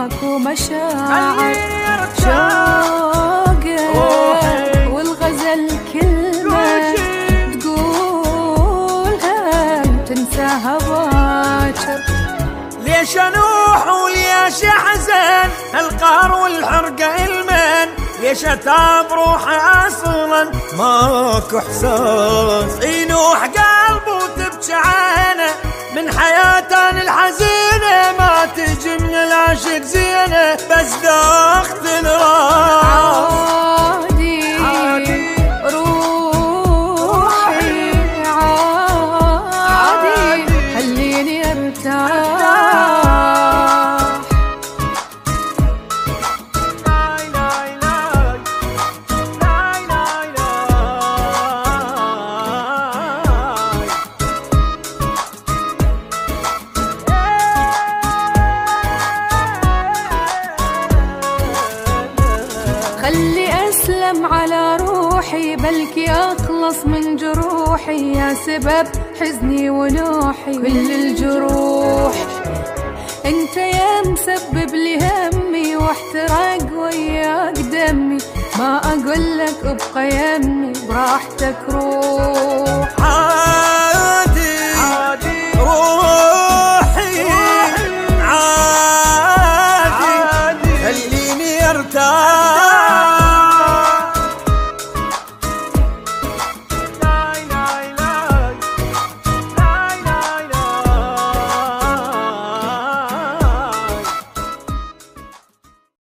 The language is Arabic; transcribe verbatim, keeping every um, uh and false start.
ماكو مشاعر شوقه والغزل كلمة تقولها تنساها باكر. ليش انوح وليش احزن القهر والحرقة المن، ليش اتعب روحي اصلا ماكو احساس. ينوح قلبه وتبكي عينه من حياتنا الحزينة، ما تجي من العاشق زينة بس ذاقت راح. عادي روحي عادي خليني ارتاح. خلي أسلم على روحي بلكي أخلص من جروحي، يا سبب حزني ونوحي كل الجروح. انت يا مسبب لي همي واحترق وياك دمي، ما أقولك ابقى يمي براحتك روح.